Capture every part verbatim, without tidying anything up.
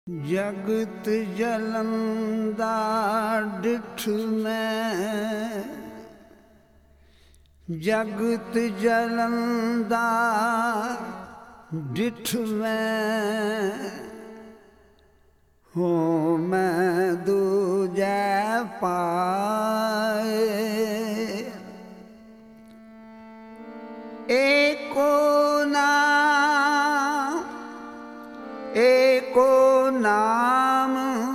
ਜਗਤ ਜਲੰਦਾ ਡਿਠ ਮੈਂ, ਜਗਤ ਜਲੰਦਾ ਡਿਠ ਮੈਂ, ਹੋ ਮੈਂ ਦੂਜੈ ਪਾਏ। ਏਕੋ ਨਾਮ ਏਕੋ ਨਾਮ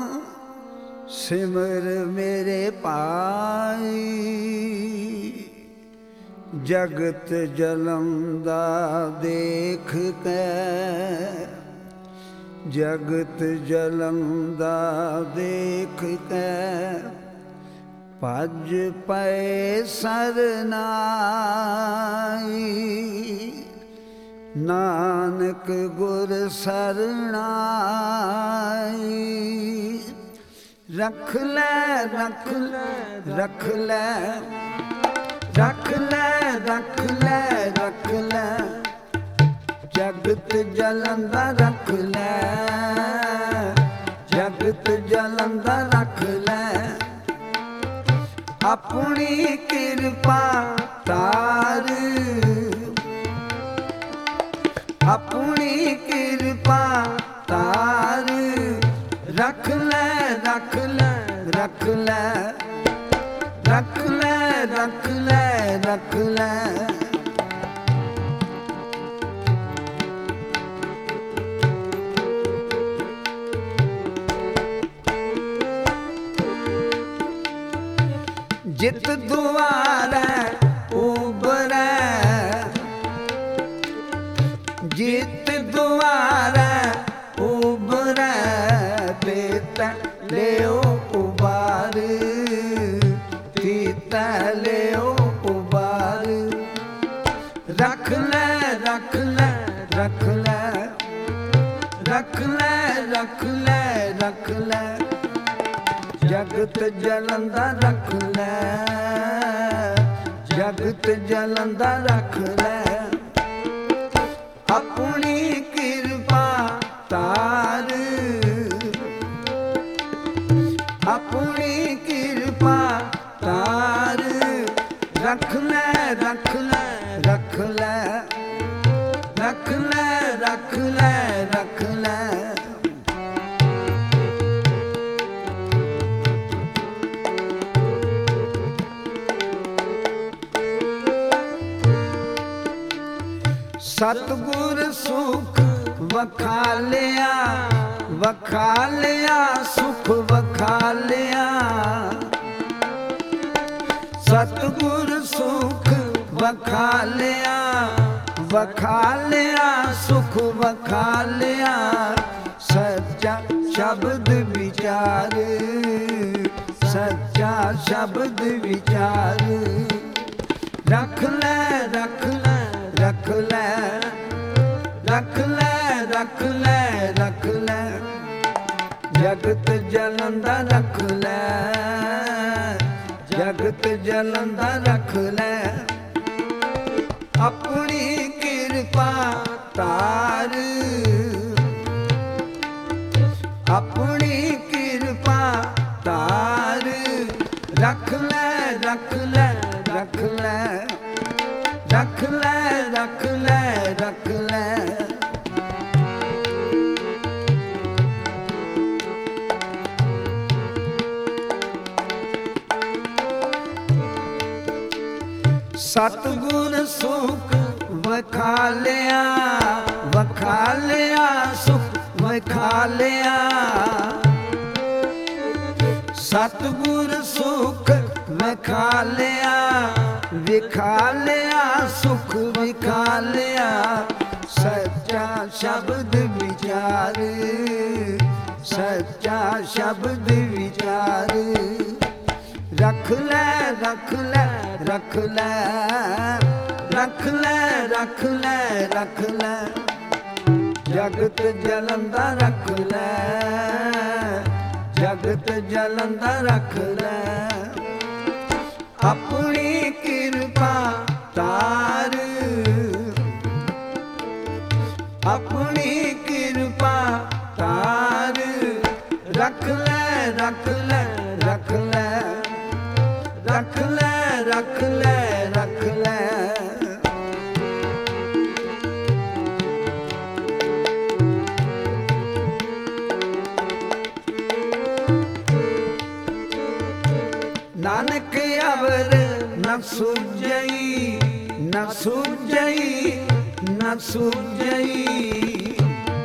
ਸਿਮਰ ਮੇਰੇ ਪਾਈ। ਜਗਤ ਜਲੰਦਾ ਦੇਖ ਕੇ, ਜਗਤ ਜਲੰਦਾ ਦੇਖ ਕੇ, ਭਜ ਪਏ ਸਰਨਾਈ। ਨਾਨਕ ਗੁਰ ਸਰਣਾਈ। ਰਖ ਲੈ ਰਖ ਲੈ ਰਖ ਲੈ ਰਖ ਲੈ ਰਖ ਲੈ ਰਖ ਲੈ, ਜਗਤ ਜਲੰਦਾ ਰਖ ਲੈ, ਜਗਤ ਜਲੰਦਾ ਰਖ ਲੈ। ਆਪਣੀ ਕਿਰਪਾ ਤਾਰ, ਆਪਣੀ ਕਿਰਪਾ ਤਾਰ। ਰਖ ਲੈ ਰਖ ਲੈ ਰਖ ਲੈ ਰਖ ਲੈ ਰਖ ਲੈ ਰਖ ਲੈ। ਜਿਤ ਦੁਆਰੈ ਉਬਰੈ, ਜਿਤ ਦੁਆਰੈ ਉਬਰੈ, ਤੀਤ ਲਿਓ ਉਬਾਰ, ਤੀਤ ਲਿਓ ਉਬਾਰ। ਰਖ ਲੈ ਰਖ ਲੈ ਰਖ ਲੈ ਰਖ ਲੈ ਰਖ ਲੈ ਰਖ ਲੈ। ਜਗਤ ਜਲੰਦਾ ਰਖ ਲੈ, ਜਗਤ ਜਲੰਦਾ ਰਖ ਲੈ। ਆਪਣੀ ਕਿਰਪਾ ਤਾਰ, ਆਪਣੀ ਕਿਰਪਾ ਤਾਰ। ਰਖ ਲੈ ਰਖ ਲੈ ਰਖ ਲੈ ਰਖ ਲੈ ਰਖ ਲੈ ਰਖ ਲੈ। ਸਤਿਗੁਰ ਸੁਖ ਵਖਾਲਿਆ, ਵਖਾਲਿਆ ਸੁਖ ਵਖਾਲਿਆ। ਸਤਿਗੁਰ ਸੁਖ ਵਖਾਲਿਆ, ਵਖਾਲਿਆ ਸੁਖ ਵਖਾਲਿਆ। ਸੱਚਾ ਸ਼ਬਦ ਵਿਚਾਰ, ਸੱਚਾ ਸ਼ਬਦ ਵਿਚਾਰ। ਰਖ ਲੈ ਰਖ ਲੈ ਰਖ ਲੈ ਰਖ ਲੈ ਰਖ ਲੈ ਰਖ ਲੈ। ਜਗਤ ਜਲੰਦਾ ਰਖ ਲੈ, ਜਗਤ ਜਲੰਦਾ ਰਖ ਲੈ। ਆਪਣੀ ਕਿਰਪਾ ਤਾਰ, ਆਪਣੀ ਕਿਰਪਾ ਤਾਰ। ਰਖ ਲੈ ਰਖ ਲੈ ਰਖ ਲੈ ਰਖ ਲੈ ਰਖ ਲੈ ਰਖ ਲੈ। ਸਤਿਗੁਰ ਸੁਖ ਵਖਾਲਿਆ, ਵਖਾਲਿਆ ਸੁਖ ਵਖਾਲਿਆ। ਸਤਿਗੁਰ ਸੁਖ ਵਖਾਲਿਆ, ਵਿਖਾਲਿਆ ਸੁਖ ਵਿਖਾਲਿਆ। ਸੱਚਾ ਸ਼ਬਦ ਵਿਚਾਰ, ਸੱਚਾ ਸ਼ਬਦ ਵਿਚਾਰ। ਰਖ ਲੈ ਰਖ ਲੈ ਰਖ ਲੈ ਰਖ ਲੈ ਰਖ ਲੈ ਰਖ ਲੈ। ਜਗਤ ਜਲੰਦਾ ਰਖ ਲੈ, ਜਗਤ ਜਲੰਦਾ ਰਖ ਲੈ। ਆਪਣੀ ਕਿਰਪਾ ਤਾਰ, ਆਪਣੀ ਕਿਰਪਾ ਤਾਰ। ਰੱਖ ਲੈ ਰੱਖ ਲੈ ਰੱਖ ਲੈ ਰੱਖ ਲੈ ਰੱਖ ਲੈ ਰੱਖ ਲੈ ਨਾਨਕ ਅਵਰ ਨ ਸੁਝਈ ਨ ਸੁਝਈ ਨ ਸੁਝਈ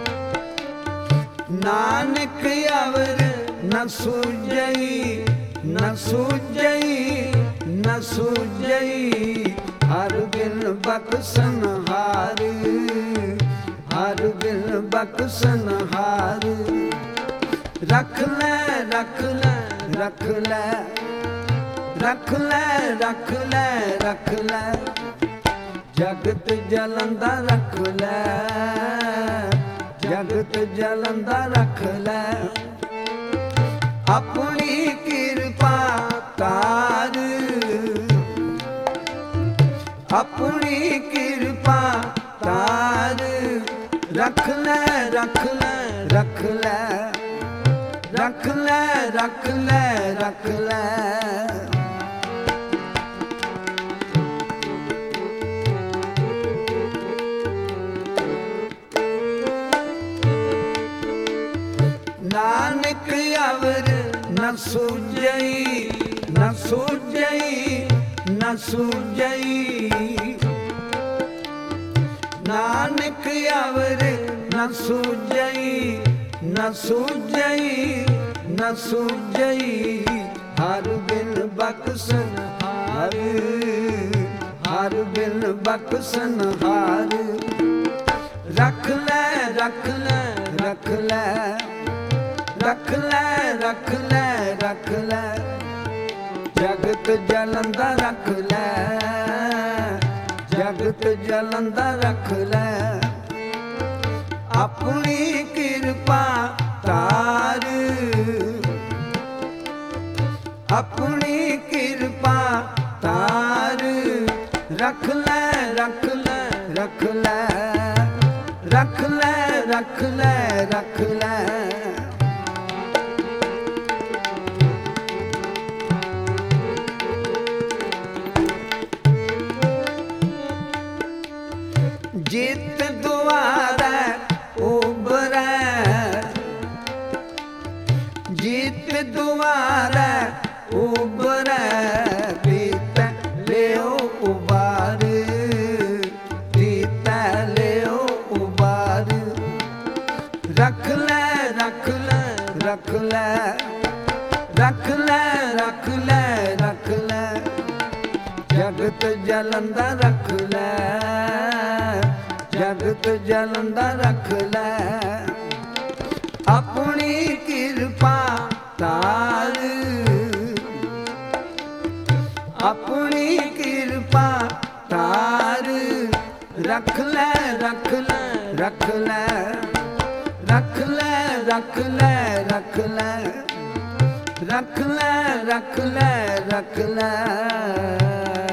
ਨਾਨਕ ਅਵਰ ਨ ਸੁਝਈ ਨ ਸੁਝਈ ਨ ਸੁਝਈ ਹਰ ਬਿਨ ਬਖਸ਼ਣ ਹਾਰ ਹਰ ਬਿਨ ਬਖਸ਼ਣ ਹਾਰ ਰੱਖ ਲੈ ਰੱਖ ਲੈ ਰੱਖ ਲੈ ਰੱਖ ਲੈ ਰੱਖ ਲੈ ਰੱਖ ਲੈ ਜਗਤ ਜਲੰਦਾ ਰੱਖ ਲੈ ਜਗਤ ਜਲੰਦਾ ਰੱਖ ਲੈ ਆਪਣੀ ਕਿਰਪਾ ਤਾਰ ਆਪਣੀ ਕਿਰਪਾ ਤਾਰ ਰੱਖ ਲੈ ਰੱਖ ਲੈ ਰੱਖ ਲੈ ਰੱਖ ਲੈ ਰੱਖ ਲੈ ਰੱਖ ਲੈ ਨਾਨਕ ਅਵਰ ਨ ਸੁਝਈ ਨ ਸੁਝਈ ਨ ਸੁਝਈ ਨਾਨਕ ਅਵਰ ਨ ਸੁਝਈ ਨ ਸੁਝਈ ਨ ਸੁਝਈ ਹਰ ਬਿਨ ਬਖਸ਼ਣ ਹਾਰ ਹਰ ਬਿਨ ਬਖਸ਼ਣ ਹਾਰ ਰੱਖ ਲੈ ਰੱਖ ਲੈ ਰੱਖ ਲੈ ਰੱਖ ਲੈ ਰੱਖ ਲੈ ਰੱਖ ਲੈ ਜਗਤ ਜਲੰਦਾ ਰੱਖ ਲੈ ਜਗਤ ਜਲੰਦਾ ਰੱਖ ਲੈ ਆਪਣੀ ਕਿਰਪਾ ਤਾਰ ਆਪਣੀ ਕਿਰਪਾ ਤਾਰ ਰੱਖ ਲੈ ਰੱਖ ਲੈ ਰੱਖ ਲੈ ਰੱਖ ਲੈ ਰੱਖ ਲੈ ਰੱਖ ਲੈ ਜਿਤ ਦੁਆਰੈ ਉਬਰੈ ਜਿਤ ਦੁਆਰੈ ਉਬਰੈ ਪੀਤੈ ਲਿਓ ਉਬਾਰ ਪੀਤੈ ਲਿਓ ਉਬਾਰ ਰੱਖ ਲੈ ਰੱਖ ਲੈ ਰੱਖ ਲੈ ਰੱਖ ਲੈ ਰੱਖ ਲੈ ਰੱਖ ਲੈ ਜਗਤ ਜਲੰਦਾ ਰੱਖ ਲੈ ਜਗਤ ਜਲੰਦਾ ਰੱਖ ਲੈ ਆਪਣੀ ਕਿਰਪਾ ਤਾਰ ਆਪਣੀ ਕਿਰਪਾ ਤਾਰ ਰੱਖ ਲੈ ਰੱਖ ਲੈ ਰੱਖ ਲੈ ਰੱਖ ਲੈ ਰੱਖ ਲੈ ਰੱਖ ਲੈ ਰੱਖ ਲੈ ਰੱਖ ਲੈ ਰੱਖ ਲੈ